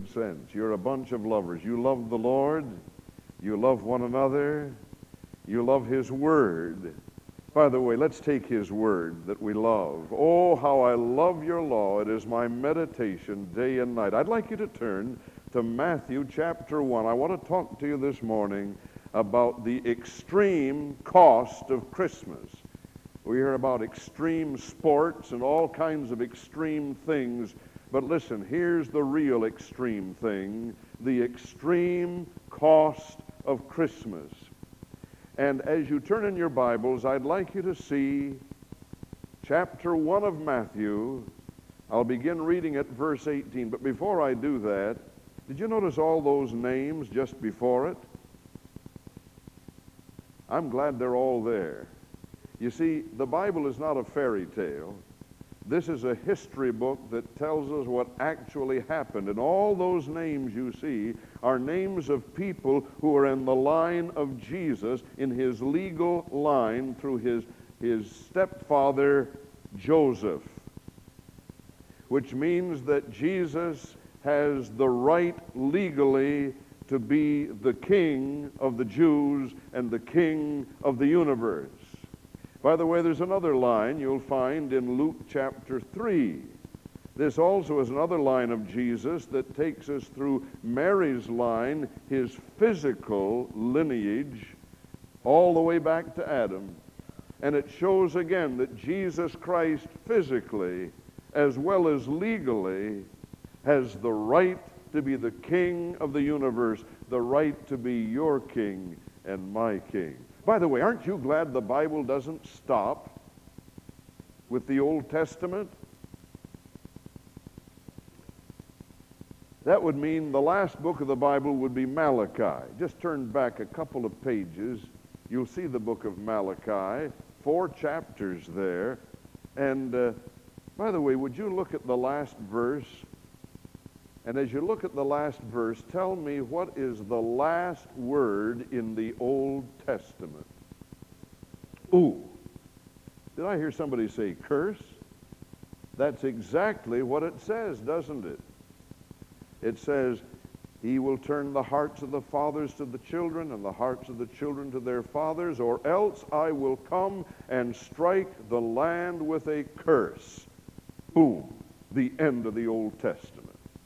good sense. You're a bunch of lovers. You love the Lord. You love one another. You love His Word. By the way, let's take His Word that we love. Oh, how I love your law. It is my meditation day and night. I'd like you to turn to Matthew chapter 1. I want to talk to you this morning about the extreme cost of Christmas. We hear about extreme sports and all kinds of extreme things. But listen, here's the real extreme thing, the extreme cost of Christmas. And as you turn in your Bibles, I'd like you to see chapter 1 of Matthew. I'll begin reading at verse 18. But before I do that, did you notice all those names just before it? I'm glad they're all there. You see, the Bible is not a fairy tale. This is a history book that tells us what actually happened. And all those names you see are names of people who are in the line of Jesus, in his legal line through his stepfather, Joseph. Which means that Jesus has the right legally to be the king of the Jews and the king of the universe. By the way, there's another line you'll find in Luke chapter 3. This also is another line of Jesus that takes us through Mary's line, his physical lineage, all the way back to Adam. And it shows again that Jesus Christ physically, as well as legally, has the right to be the king of the universe, the right to be your king and my king. By the way, aren't you glad the Bible doesn't stop with the Old Testament? That would mean the last book of the Bible would be Malachi. Just turn back a couple of pages. You'll see the book of Malachi, 4 chapters there. And by the way, would you look at the last verse? And as you look at the last verse, tell me what is the last word in the Old Testament? Ooh. Did I hear somebody say curse? That's exactly what it says, doesn't it? It says, he will turn the hearts of the fathers to the children and the hearts of the children to their fathers, or else I will come and strike the land with a curse. Boom. The end of the Old Testament.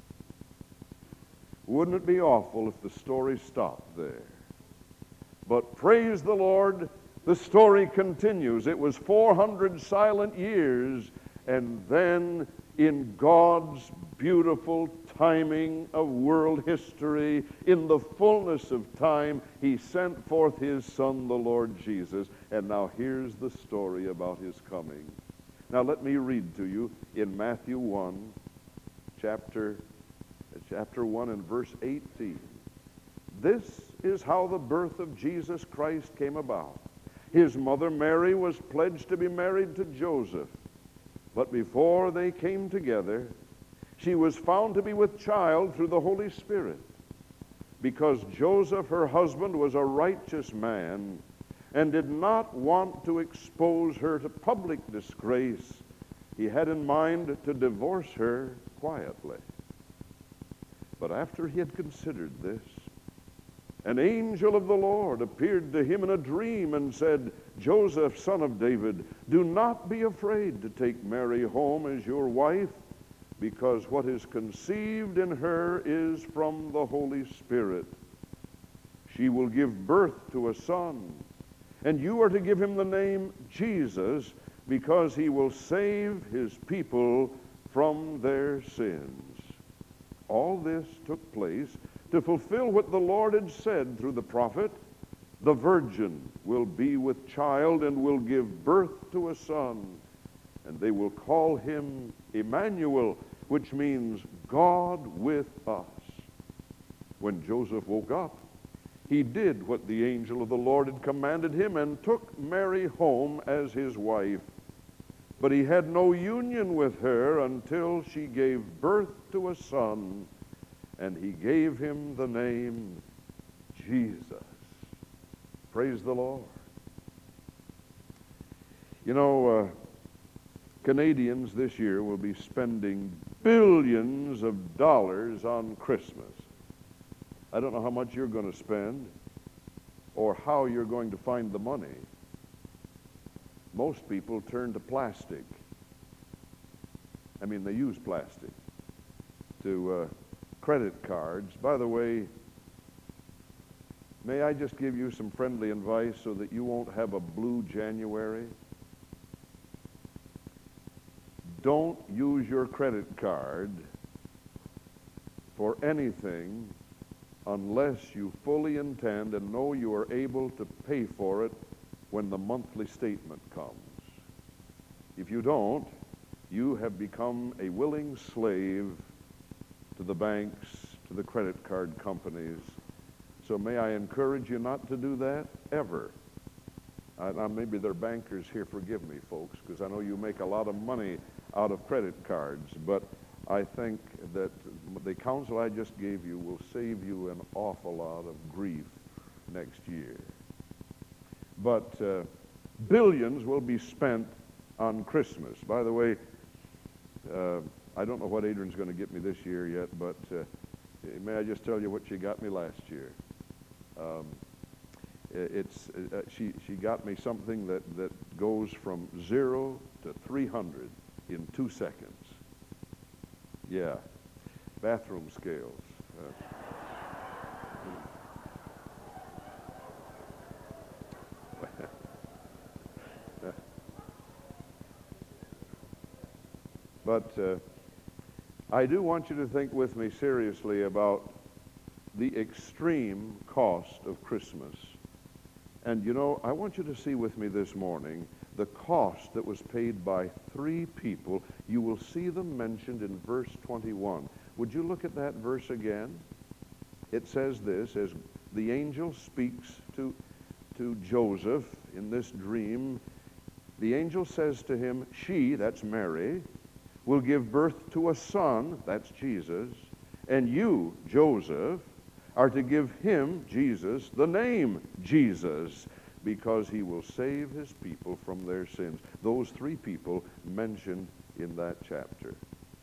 Wouldn't it be awful if the story stopped there? But praise the Lord, the story continues. It was 400 silent years, and then in God's beautiful timing of world history, in the fullness of time, he sent forth his Son, the Lord Jesus. And now here's the story about his coming. Now let me read to you in Matthew 1, chapter 1 and verse 18. This is how the birth of Jesus Christ came about. His mother Mary was pledged to be married to Joseph. But before they came together, she was found to be with child through the Holy Spirit. Because Joseph, her husband, was a righteous man and did not want to expose her to public disgrace, he had in mind to divorce her quietly. But after he had considered this, an angel of the Lord appeared to him in a dream and said, Joseph, son of David, do not be afraid to take Mary home as your wife, because what is conceived in her is from the Holy Spirit. She will give birth to a son, and you are to give him the name Jesus, because he will save his people from their sins. All this took place to fulfill what the Lord had said through the prophet, the virgin will be with child and will give birth to a son, and they will call him Emmanuel, which means God with us. When Joseph woke up, he did what the angel of the Lord had commanded him and took Mary home as his wife. But he had no union with her until she gave birth to a son, and he gave him the name Jesus. Praise the Lord. You know, Canadians this year will be spending billions of dollars on Christmas. I don't know how much you're going to spend or how you're going to find the money. Most people turn to plastic. I mean, they use plastic, to credit cards. By the way, may I just give you some friendly advice so that you won't have a blue January? Don't use your credit card for anything unless you fully intend and know you are able to pay for it when the monthly statement comes. If you don't, you have become a willing slave to the banks, to the credit card companies. So may I encourage you not to do that ever. Now maybe there are bankers here, forgive me folks, because I know you make a lot of money out of credit cards, but I think that the counsel I just gave you will save you an awful lot of grief next year. But billions will be spent on Christmas. By the way, I don't know what Adrian's going to get me this year yet, but may I just tell you what she got me last year? She got me something that goes from 0 to 300 in 2 seconds. Yeah, bathroom scales. But I do want you to think with me seriously about the extreme cost of Christmas. And you know, I want you to see with me this morning the cost that was paid by 3 people. You will see them mentioned in verse 21. Would you look at that verse again? It says this, as the angel speaks to Joseph in this dream, the angel says to him, she, that's Mary, will give birth to a son, that's Jesus, and you, Joseph, are to give him, Jesus, the name Jesus, because he will save his people from their sins. Those 3 people mentioned in that chapter.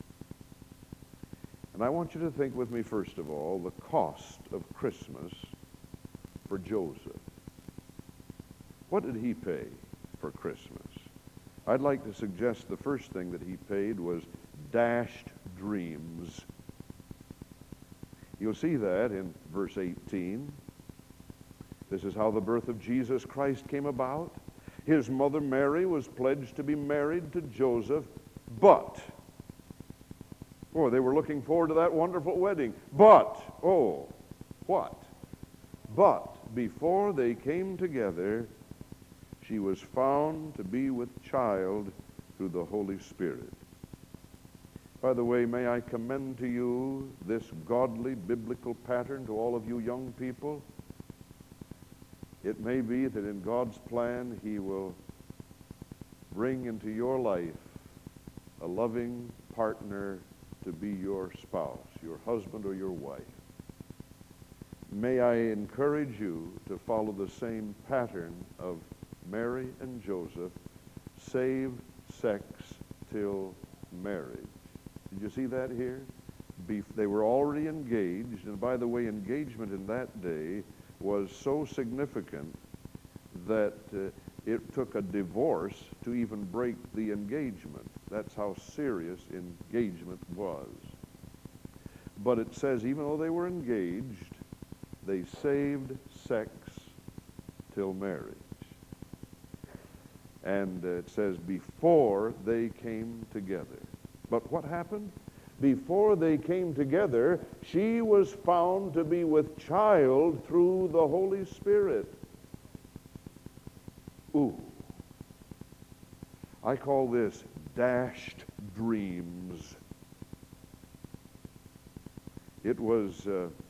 And I want you to think with me, first of all, the cost of Christmas for Joseph. What did he pay for Christmas? I'd like to suggest the first thing that he paid was dashed dreams. You'll see that in verse 18. This is how the birth of Jesus Christ came about. His mother Mary was pledged to be married to Joseph, but, they were looking forward to that wonderful wedding. But, what? But before they came together, she was found to be with child through the Holy Spirit. By the way, may I commend to you this godly biblical pattern to all of you young people? It may be that in God's plan he will bring into your life a loving partner to be your spouse, your husband or your wife. May I encourage you to follow the same pattern of Mary and Joseph, save sex till marriage. Did you see that here? They were already engaged, and by the way, engagement in that day was so significant that it took a divorce to even break the engagement. That's how serious engagement was. But it says even though they were engaged, they saved sex till marriage. And it says before they came together. But what happened? Before they came together, she was found to be with child through the Holy Spirit. Ooh. I call this dashed dreams. It was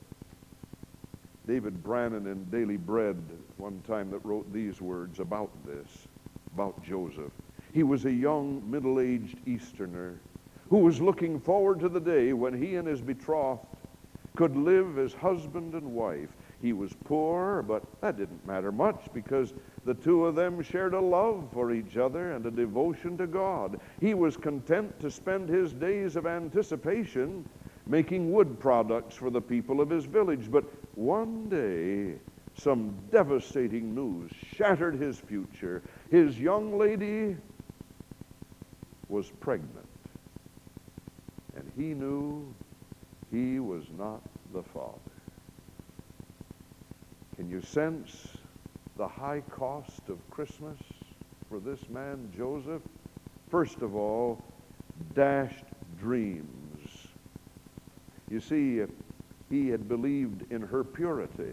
David Brannon in Daily Bread one time that wrote these words about this, about Joseph. He was a young, middle-aged Easterner who was looking forward to the day when he and his betrothed could live as husband and wife. He was poor, but that didn't matter much because The two of them shared a love for each other and a devotion to God. He was content to spend his days of anticipation making wood products for the people of his village. But one day, some devastating news shattered his future. His young lady was pregnant, and he knew he was not the father. Can you sense the high cost of Christmas for this man, Joseph? First of all, dashed dreams. You see, he had believed in her purity,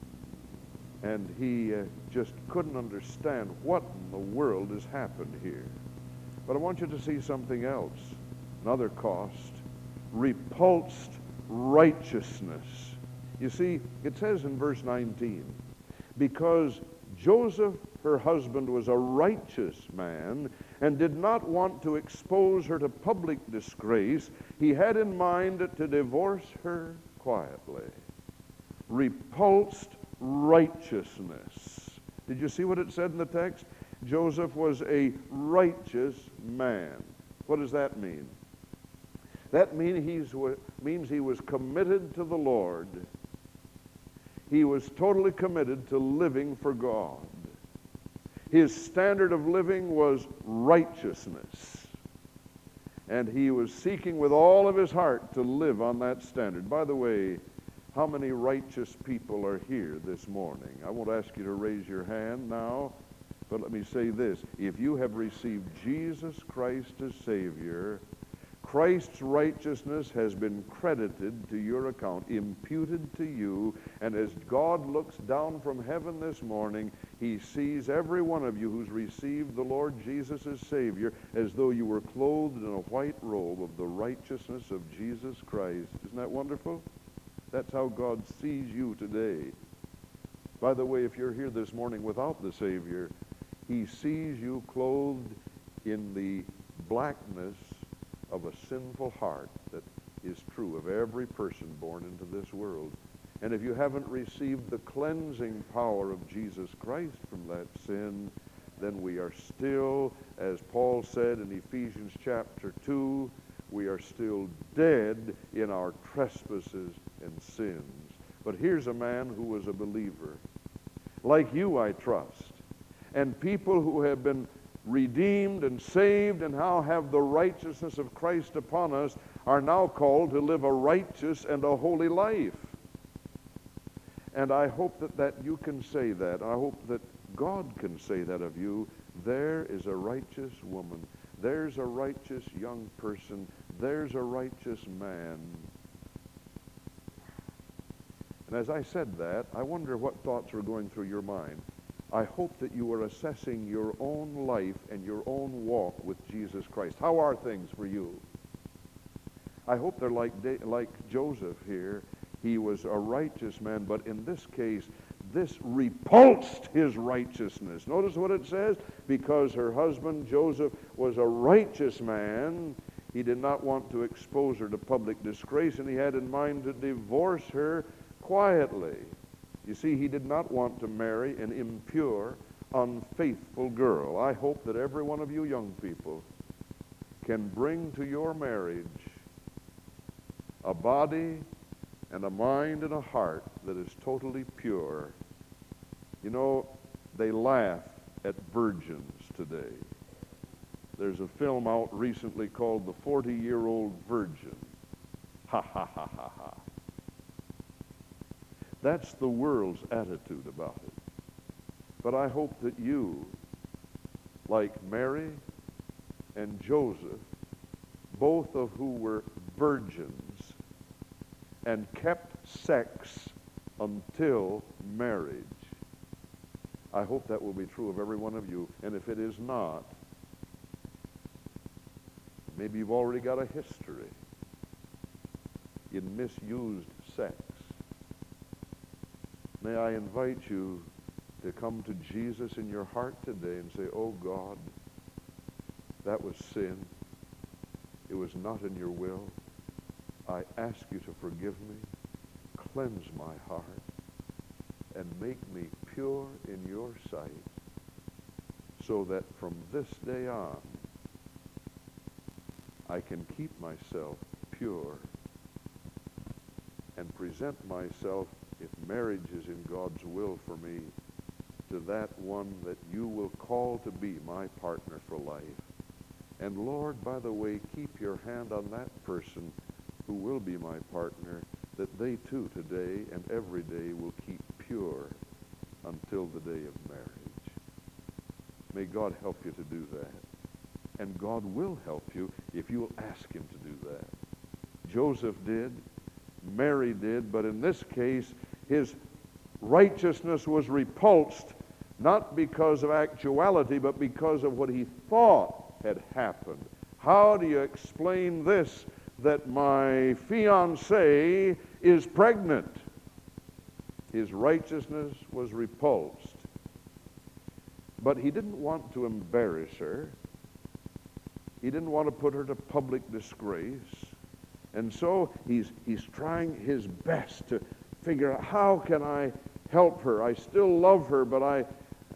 and he just couldn't understand what in the world has happened here. But I want you to see something else, another cost: repulsed righteousness. You see, it says in verse 19, because Joseph, her husband, was a righteous man and did not want to expose her to public disgrace, he had in mind to divorce her quietly. Repulsed righteousness. Did you see what it said in the text? Joseph was a righteous man. What does that mean? That means he was committed to the Lord. He was totally committed to living for God. His standard of living was righteousness, and he was seeking with all of his heart to live on that standard. By the way, how many righteous people are here this morning? I won't ask you to raise your hand now, but let me say this. If you have received Jesus Christ as Savior, Christ's righteousness has been credited to your account, imputed to you, and as God looks down from heaven this morning, he sees every one of you who's received the Lord Jesus as Savior as though you were clothed in a white robe of the righteousness of Jesus Christ. Isn't that wonderful? That's how God sees you today. By the way, if you're here this morning without the Savior, he sees you clothed in the blackness of a sinful heart that is true of every person born into this world. And if you haven't received the cleansing power of Jesus Christ from that sin, then we are still, as Paul said in Ephesians chapter 2, we are still dead in our trespasses and sins. But here's a man who was a believer, like you, I trust, and people who have been redeemed and saved and now have the righteousness of Christ upon us are now called to live a righteous and a holy life. And I hope that you can say that. I hope that God can say that of you. There is a righteous woman. There's a righteous young person. There's a righteous man. And as I said that, I wonder what thoughts were going through your mind. I hope that you are assessing your own life and your own walk with Jesus Christ. How are things for you? I hope they're like Joseph here. He was a righteous man, but in this case, this repulsed his righteousness. Notice what it says. Because her husband, Joseph, was a righteous man, he did not want to expose her to public disgrace, and he had in mind to divorce her quietly. You see, he did not want to marry an impure, unfaithful girl. I hope that every one of you young people can bring to your marriage a body and a mind and a heart that is totally pure. You know, they laugh at virgins today. There's a film out recently called The 40-Year-Old Virgin. Ha, ha, ha, ha, ha. That's the world's attitude about it. But I hope that you, like Mary and Joseph, both of who were virgins and kept sex until marriage, I hope that will be true of every one of you. And if it is not, maybe you've already got a history in misused sex. May I invite you to come to Jesus in your heart today and say, oh God, that was sin. It was not in your will. I ask you to forgive me, cleanse my heart, and make me pure in your sight. so that from this day on I can keep myself pure and present myself, if marriage is in God's will for me, to that one that you will call to be my partner for life. And Lord, by the way, keep your hand on that person who will be my partner, that they too today and every day will keep pure until the day of marriage. May God help you to do that. And God will help you if you will ask him to do that. Joseph did, Mary did, but in this case, his righteousness was repulsed, not because of actuality, but because of what he thought had happened. How do you explain this, that my fiancée is pregnant? His righteousness was repulsed. But he didn't want to embarrass her. He didn't want to put her to public disgrace. And so he's trying his best to figure out, how can I help her? I still love her, but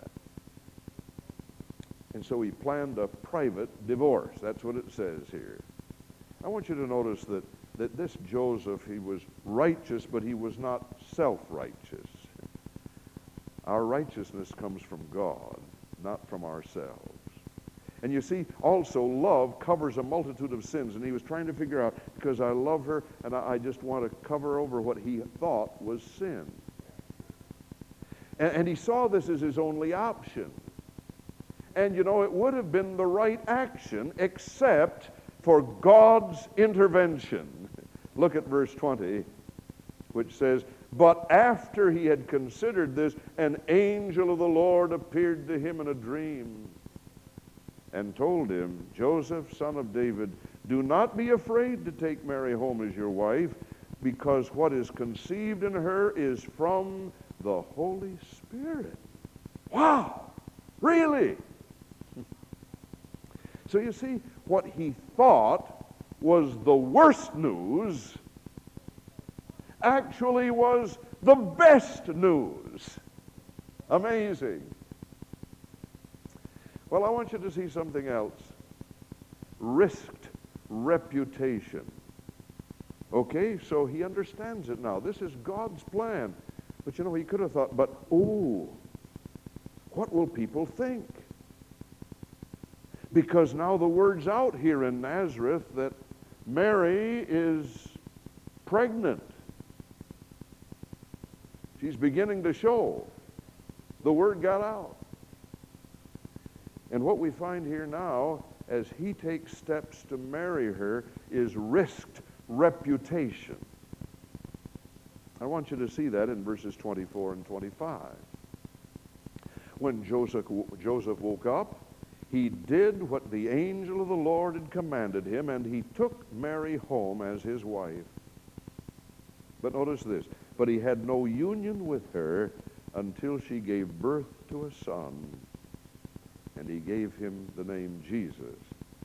and so he planned a private divorce. That's what it says here. I want you to notice that this Joseph, he was righteous, but he was not self-righteous. Our righteousness comes from God, not from ourselves. And you see, also, love covers a multitude of sins. And he was trying to figure out, because I love her, and I just want to cover over what he thought was sin. And he saw this as his only option. And, you know, it would have been the right action, except for God's intervention. Look at verse 20, which says, "But after he had considered this, an angel of the Lord appeared to him in a dream and told him, 'Joseph, son of David, do not be afraid to take Mary home as your wife, because what is conceived in her is from the Holy Spirit.'" Wow! Really? So you see, what he thought was the worst news actually was the best news. Amazing. Well, I want you to see something else. Risked reputation. Okay, so he understands it now. This is God's plan. But you know, he could have thought, but, what will people think? Because now the word's out here in Nazareth that Mary is pregnant. She's beginning to show. The word got out. And what we find here now, as he takes steps to marry her, is risked reputation. I want you to see that in verses 24 and 25. When Joseph woke up, he did what the angel of the Lord had commanded him, and he took Mary home as his wife. But notice this, but he had no union with her until she gave birth to a son, and he gave him the name Jesus.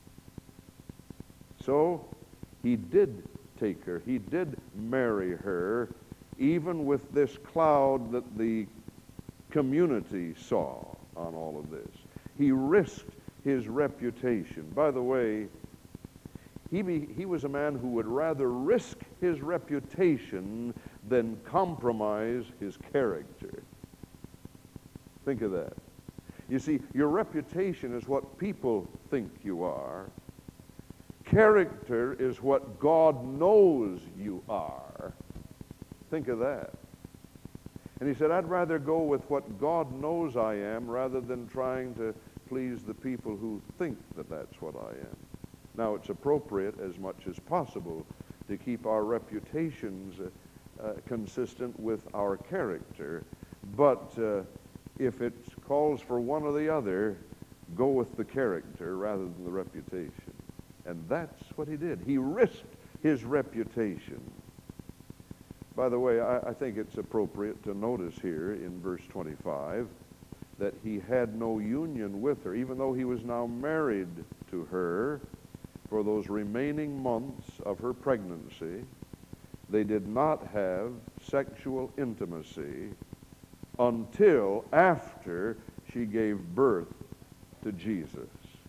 So he did take her, he did marry her, even with this cloud that the community saw on all of this. He risked his reputation. By the way, he was a man who would rather risk his reputation than compromise his character. Think of that. You see, your reputation is what people think you are. Character is what God knows you are. Think of that. And he said, I'd rather go with what God knows I am rather than trying to please the people who think that that's what I am. Now, it's appropriate as much as possible to keep our reputations consistent with our character, but if it calls for one or the other, go with the character rather than the reputation. And that's what he did. He risked his reputation. By the way, I think it's appropriate to notice here in verse 25 that he had no union with her, even though he was now married to her for those remaining months of her pregnancy. They did not have sexual intimacy until after she gave birth to Jesus.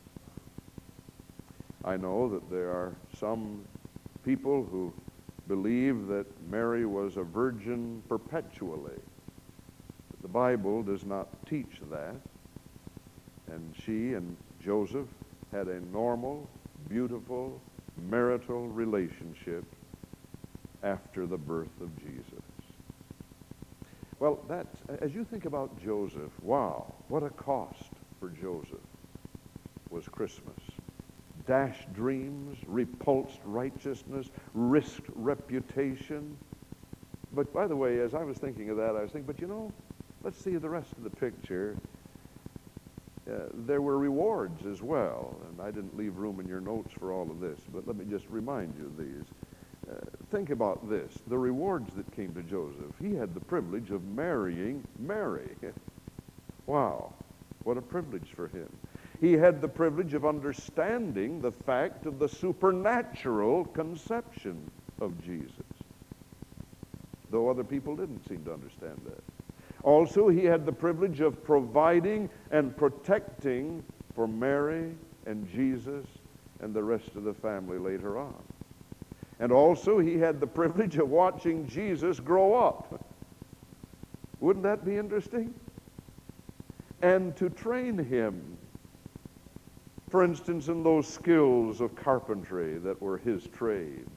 I know that there are some people who believe that Mary was a virgin perpetually. The Bible does not teach that. And she and Joseph had a normal, beautiful, marital relationship after the birth of Jesus. Well, as you think about Joseph, wow, what a cost for Joseph was Christmas. Dashed dreams, repulsed righteousness, risked reputation. But by the way, as I was thinking of that, I was thinking, but you know, let's see the rest of the picture. There were rewards as well, and I didn't leave room in your notes for all of this, but let me just remind you of these. Think about this. The rewards that came to Joseph. He had the privilege of marrying Mary. Wow, what a privilege for him. He had the privilege of understanding the fact of the supernatural conception of Jesus, though other people didn't seem to understand that. Also, he had the privilege of providing and protecting for Mary and Jesus and the rest of the family later on. And also, he had the privilege of watching Jesus grow up. Wouldn't that be interesting? And to train him, for instance, in those skills of carpentry that were his trade.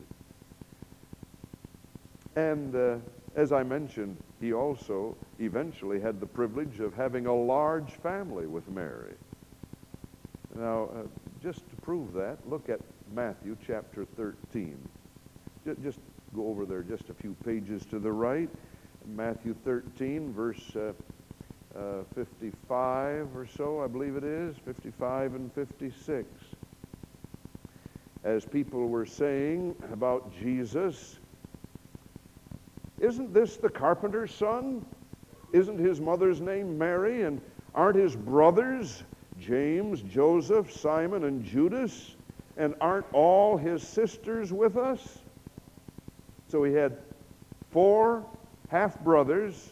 And as I mentioned, he also eventually had the privilege of having a large family with Mary. Now, just to prove that, look at Matthew chapter 13. Just go over there just a few pages to the right. Matthew 13, verse 55 or so, I believe it is, 55 and 56. As people were saying about Jesus, isn't this the carpenter's son? Isn't his mother's name Mary? And aren't his brothers James, Joseph, Simon, and Judas? And aren't all his sisters with us? So he had 4 half-brothers.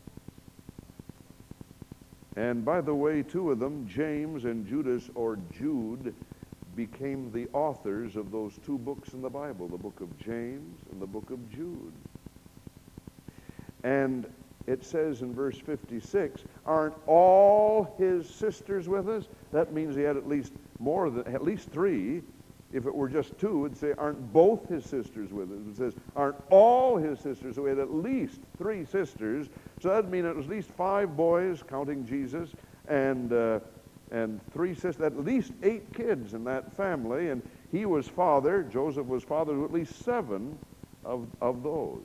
And by the way, 2 of them, James and Judas, or Jude, became the authors of those 2 books in the Bible, the book of James and the book of Jude. And it says in verse 56, aren't all his sisters with us? That means he had at least 3. If it were just 2, it'd say, aren't both his sisters with us? It says, aren't all his sisters? So we had at least 3 sisters. So that'd mean it was at least 5 boys, counting Jesus, and 3 sisters, at least 8 kids in that family. And he was father, Joseph was father to at least 7 of those.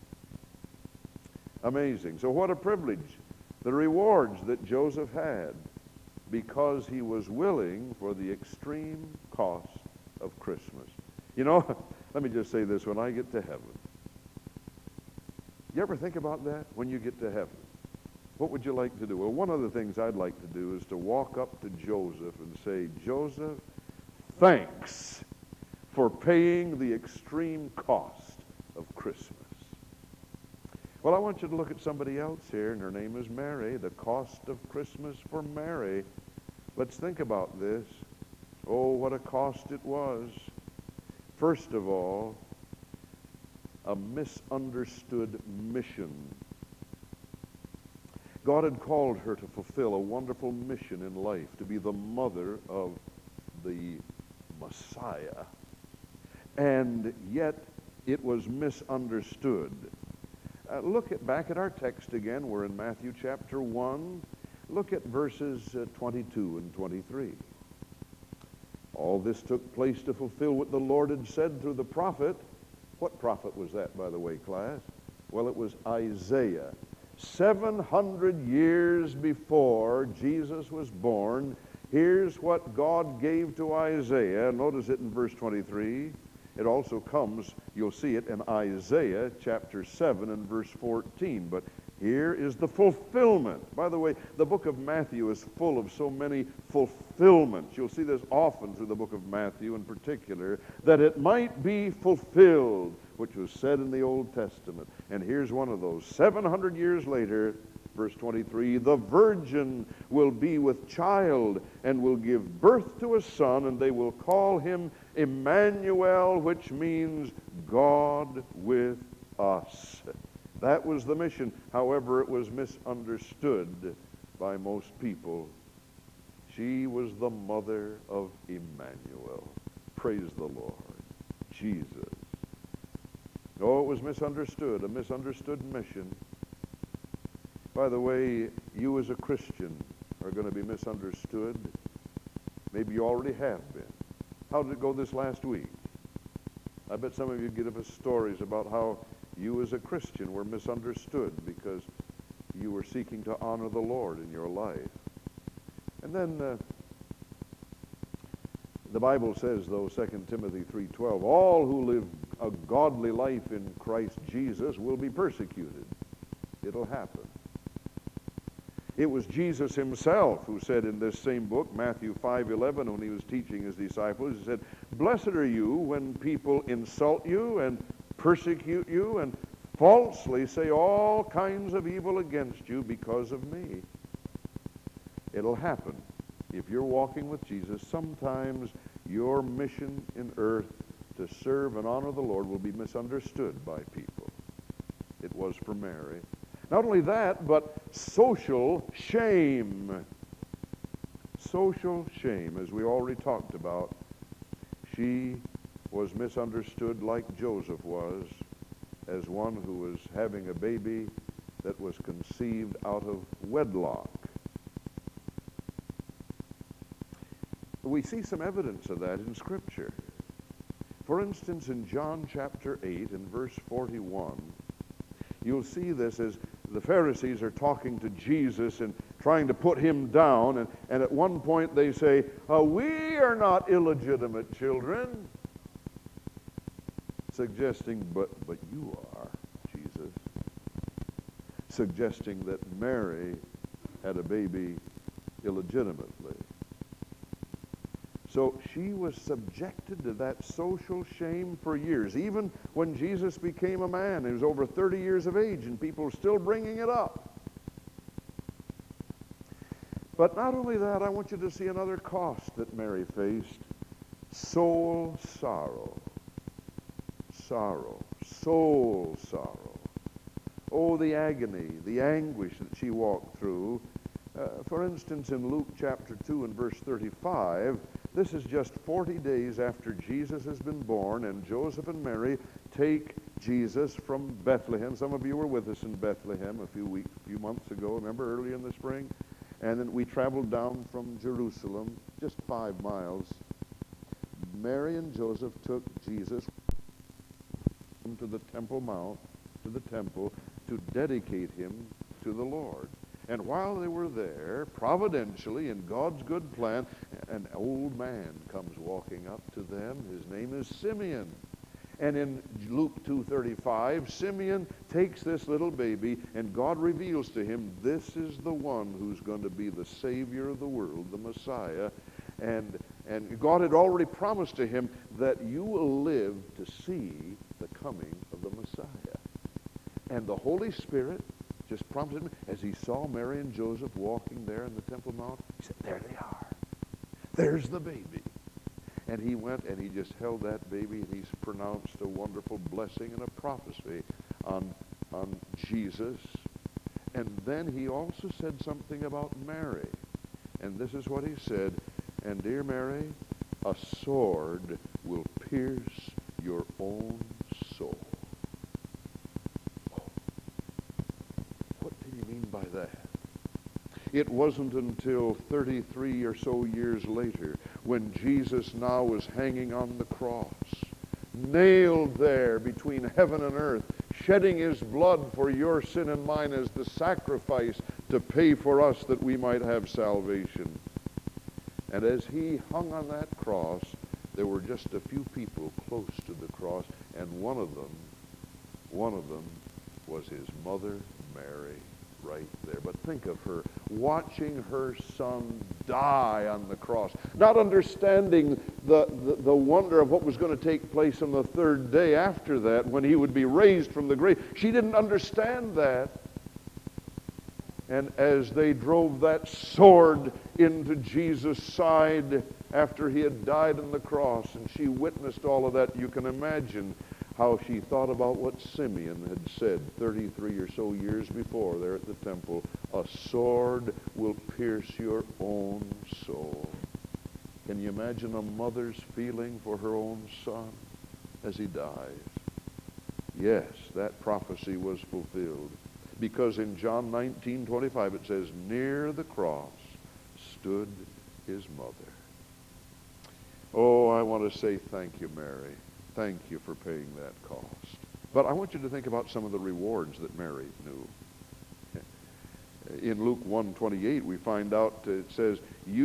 Amazing. So what a privilege. The rewards that Joseph had because he was willing for the extreme cost of Christmas. You know, let me just say this, when I get to heaven, you ever think about that when you get to heaven? What would you like to do? Well, one of the things I'd like to do is to walk up to Joseph and say, Joseph, thanks for paying the extreme cost of Christmas. Well, I want you to look at somebody else here, and her name is Mary, the cost of Christmas for Mary. Let's think about this. Oh, what a cost it was. First of all, a misunderstood mission. God had called her to fulfill a wonderful mission in life, to be the mother of the Messiah. And yet, it was misunderstood. Look back at our text again. We're in Matthew chapter 1. Look at verses 22 and 23. All this took place to fulfill what the Lord had said through the prophet. What prophet was that, by the way, class? Well, it was Isaiah. 700 years before Jesus was born, here's what God gave to Isaiah. Notice it in verse 23. It also comes, you'll see it in Isaiah chapter 7 and verse 14. But here is the fulfillment. By the way, the book of Matthew is full of so many fulfillments. You'll see this often through the book of Matthew in particular, that it might be fulfilled, which was said in the Old Testament. And here's one of those. 700 years later, Verse 23, the virgin will be with child and will give birth to a son, and they will call him Emmanuel, which means God with us. That was the mission. However, it was misunderstood by most people. She was the mother of Emmanuel. Praise the Lord. Jesus. Oh, it was misunderstood, a misunderstood mission. By the way, you as a Christian are going to be misunderstood. Maybe you already have been. How did it go this last week? I bet some of you give us stories about how you as a Christian were misunderstood because you were seeking to honor the Lord in your life. And then the Bible says, though, 2 Timothy 3:12, all who live a godly life in Christ Jesus will be persecuted. It'll happen. It was Jesus himself who said in this same book, Matthew 5:11, when he was teaching his disciples, he said, blessed are you when people insult you and persecute you and falsely say all kinds of evil against you because of me. It'll happen. If you're walking with Jesus, sometimes your mission in earth to serve and honor the Lord will be misunderstood by people. It was for Mary. Not only that, but social shame. Social shame, as we already talked about. She was misunderstood like Joseph was, as one who was having a baby that was conceived out of wedlock. We see some evidence of that in Scripture. For instance, in John chapter 8 and verse 41, you'll see this as the Pharisees are talking to Jesus and trying to put him down, and at one point they say, we are not illegitimate children, suggesting, but you are, Jesus, suggesting that Mary had a baby illegitimately. So she was subjected to that social shame for years. Even when Jesus became a man, he was over 30 years of age, and people were still bringing it up. But not only that, I want you to see another cost that Mary faced. Soul sorrow. Sorrow. Soul sorrow. Oh, the agony, the anguish that she walked through. For instance, in Luke chapter 2 and verse 35, this is just 40 days after Jesus has been born, and Joseph and Mary take Jesus from Bethlehem. Some of you were with us in Bethlehem a few months ago, remember, early in the spring? And then we traveled down from Jerusalem, just 5 miles. Mary and Joseph took Jesus to the Temple Mount, to the temple, to dedicate him to the Lord. And while they were there, providentially, in God's good plan, an old man comes walking up to them. His name is Simeon. And in Luke 2:35, Simeon takes this little baby, and God reveals to him, this is the one who's going to be the Savior of the world, the Messiah. And God had already promised to him that you will live to see the coming of the Messiah. And the Holy Spirit just prompted him, as he saw Mary and Joseph walking there in the Temple Mount, he said, there they are. There's the baby. And he went and he just held that baby, and he's pronounced a wonderful blessing and a prophecy on Jesus. And then he also said something about Mary. And this is what he said, and dear Mary, a sword will pierce your own soul. By that. It wasn't until 33 or so years later, when Jesus now was hanging on the cross, nailed there between heaven and earth, shedding his blood for your sin and mine as the sacrifice to pay for us that we might have salvation. And as he hung on that cross, there were just a few people close to the cross, and one of them was his mother, Mary. Right there. But think of her watching her son die on the cross, not understanding the wonder of what was going to take place on the third day after that, when he would be raised from the grave. She didn't understand that. And as they drove that sword into Jesus' side after he had died on the cross, and she witnessed all of that, you can imagine how she thought about what Simeon had said 33 or so years before there at the temple. A sword will pierce your own soul. Can you imagine a mother's feeling for her own son as he dies? Yes, that prophecy was fulfilled. Because in John 19:25 it says, near the cross stood his mother. Oh, I want to say thank you, Mary. Thank you for paying that cost. But I want you to think about some of the rewards that Mary knew. In Luke 1:28 we find out, it says,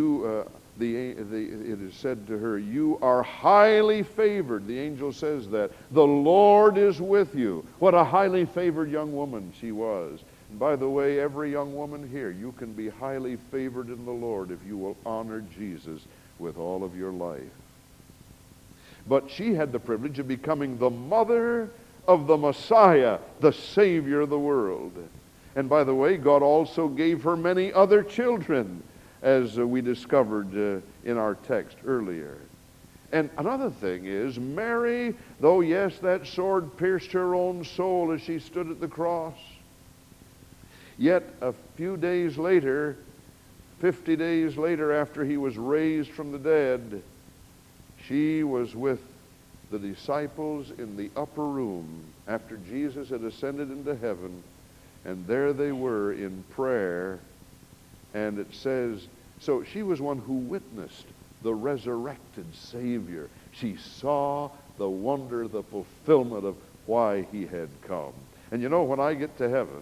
it is said to her, you are highly favored. The angel says that. The Lord is with you. What a highly favored young woman she was. And by the way, every young woman here, you can be highly favored in the Lord if you will honor Jesus with all of your life. But she had the privilege of becoming the mother of the Messiah, the Savior of the world. And by the way, God also gave her many other children, as we discovered in our text earlier. And another thing is, Mary, though yes, that sword pierced her own soul as she stood at the cross, yet a few days later, 50 days later after he was raised from the dead, she was with the disciples in the upper room after Jesus had ascended into heaven, and there they were in prayer. And it says, so she was one who witnessed the resurrected Savior. She saw the wonder, the fulfillment of why he had come. And you know, when I get to heaven,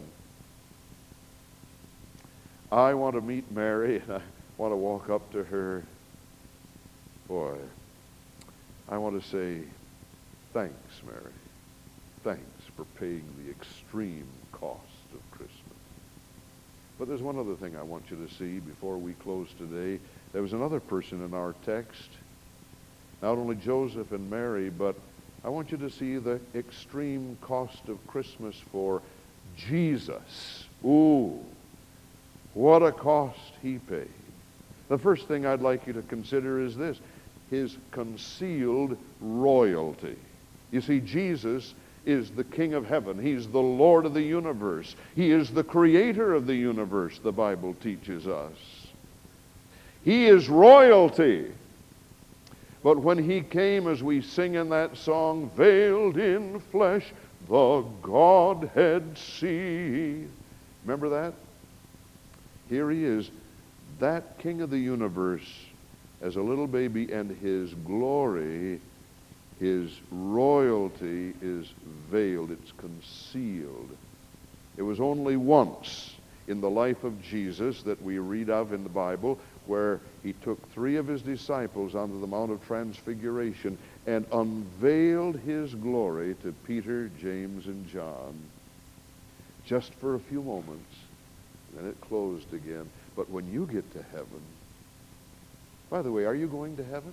I want to meet Mary, and I want to walk up to her. Boy, I want to say, thanks, Mary. Thanks for paying the extreme cost of Christmas. But there's one other thing I want you to see before we close today. There was another person in our text, not only Joseph and Mary, but I want you to see the extreme cost of Christmas for Jesus. Ooh, what a cost he paid. The first thing I'd like you to consider is this: his concealed royalty. You see, Jesus is the King of heaven. He's the Lord of the universe. He is the creator of the universe, the Bible teaches us. He is royalty. But when he came, as we sing in that song, veiled in flesh, the Godhead see. Remember that? Here he is, that King of the universe, as a little baby, and his glory, his royalty is veiled, it's concealed. It was only once in the life of Jesus that we read of in the Bible where he took 3 of his disciples onto the Mount of Transfiguration and unveiled his glory to Peter, James, and John. Just for a few moments, then it closed again. But when you get to heaven, by the way, are you going to heaven?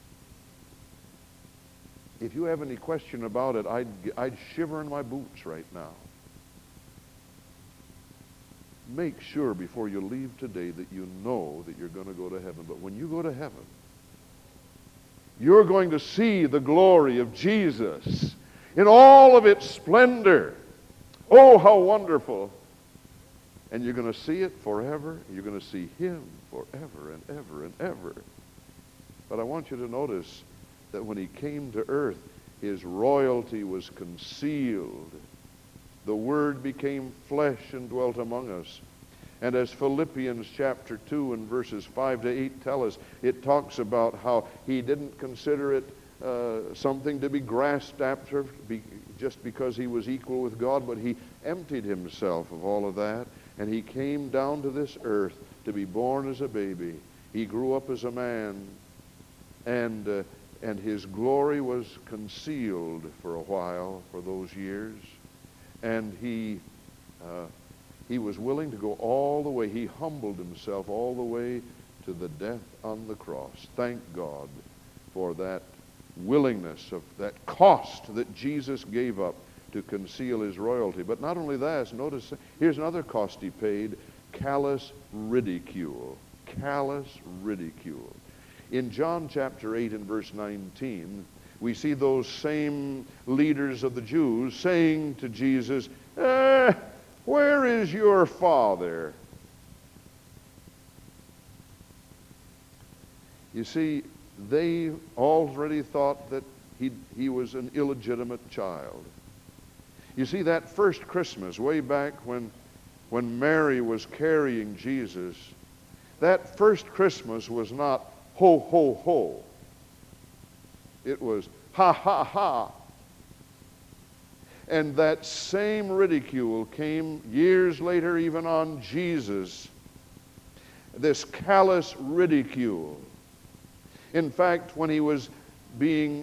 If you have any question about it, I'd shiver in my boots right now. Make sure before you leave today that you know that you're going to go to heaven. But when you go to heaven, you're going to see the glory of Jesus in all of its splendor. Oh, how wonderful. And you're going to see it forever. You're going to see him forever and ever and ever. But I want you to notice that when he came to earth, his royalty was concealed. The Word became flesh and dwelt among us. And as Philippians chapter 2 and verses 5 to 8 tell us, it talks about how he didn't consider it something to be grasped after just because he was equal with God, but he emptied himself of all of that, and he came down to this earth to be born as a baby. He grew up as a man, and his glory was concealed for a while, for those years. And he was willing to go all the way. He humbled himself all the way to the death on the cross. Thank God for that willingness, of that cost that Jesus gave up to conceal his royalty. But not only that, notice, here's another cost he paid, callous ridicule. Callous ridicule. In John chapter 8 and verse 19, we see those same leaders of the Jews saying to Jesus, where is your Father? You see, they already thought that he was an illegitimate child. You see, that first Christmas, way back when Mary was carrying Jesus, that first Christmas was not ho, ho, ho. It was ha, ha, ha. And that same ridicule came years later even on Jesus. This callous ridicule. In fact, when he was being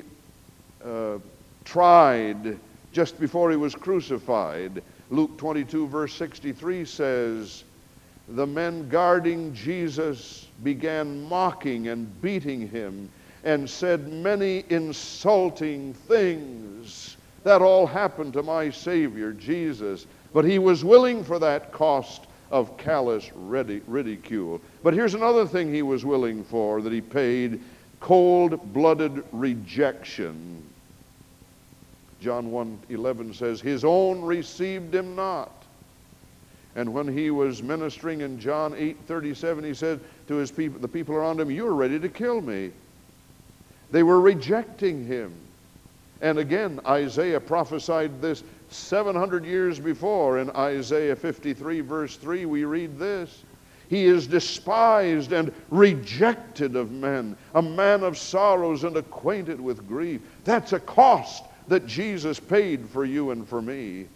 tried just before he was crucified, Luke 22 verse 63 says, the men guarding Jesus began mocking and beating him and said many insulting things. That all happened to my Savior, Jesus. But he was willing for that cost of callous ridicule. But here's another thing he was willing for that he paid: cold-blooded rejection. John 1:11 says, his own received him not. And when he was ministering in John 8:37, he said to his people, the people around him, you're ready to kill me. They were rejecting him. And again, Isaiah prophesied this 700 years before. In Isaiah 53 verse 3, we read this: he is despised and rejected of men, a man of sorrows and acquainted with grief. That's a cost that Jesus paid for you and for me.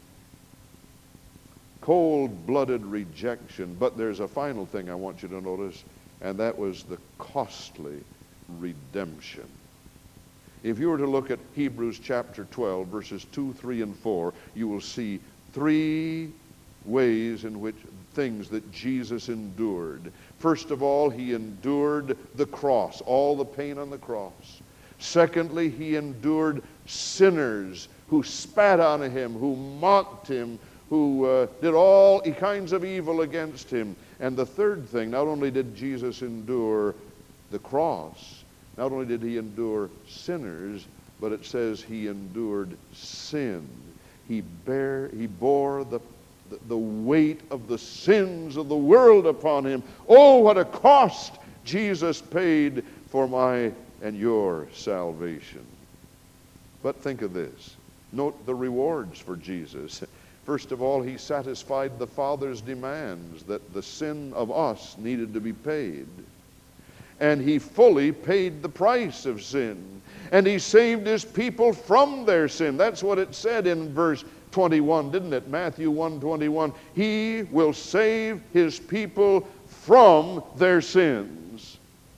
Cold-blooded rejection. But there's a final thing I want you to notice, and that was the costly redemption. If you were to look at Hebrews chapter 12, verses 2, 3, and 4, you will see three ways in which things that Jesus endured. First of all, he endured the cross, all the pain on the cross. Secondly, he endured sinners who spat on him, who mocked him, who did all kinds of evil against him. And the third thing, not only did Jesus endure the cross, not only did he endure sinners, but it says he endured sin. He bore the weight of the sins of the world upon him. Oh, what a cost Jesus paid for my and your salvation. But think of this. Note the rewards for Jesus. First of all, he satisfied the Father's demands that the sin of us needed to be paid. And he fully paid the price of sin. And he saved his people from their sin. That's what it said in verse 21, didn't it? Matthew 1:21. He will save his people from their sins.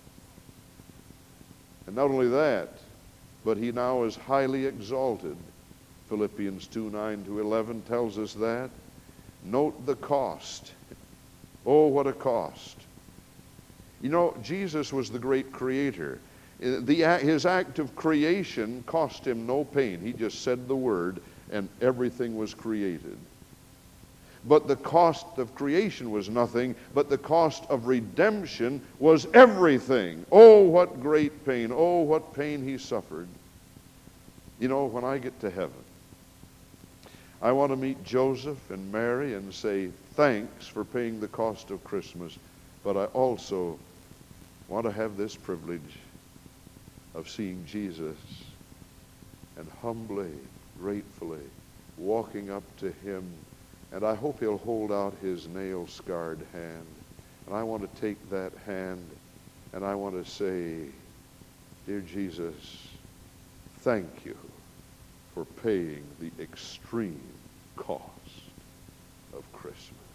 And not only that, but he now is highly exalted. Philippians 2:9-11 tells us that. Note the cost. Oh, what a cost. You know, Jesus was the great creator. His act of creation cost him no pain. He just said the word and everything was created. But the cost of creation was nothing, but the cost of redemption was everything. Oh, what great pain. Oh, what pain he suffered. You know, when I get to heaven, I want to meet Joseph and Mary and say thanks for paying the cost of Christmas, but I also want to have this privilege of seeing Jesus and humbly, gratefully walking up to him, and I hope he'll hold out his nail-scarred hand, and I want to take that hand and I want to say, dear Jesus, thank you for paying the extreme cost of Christmas.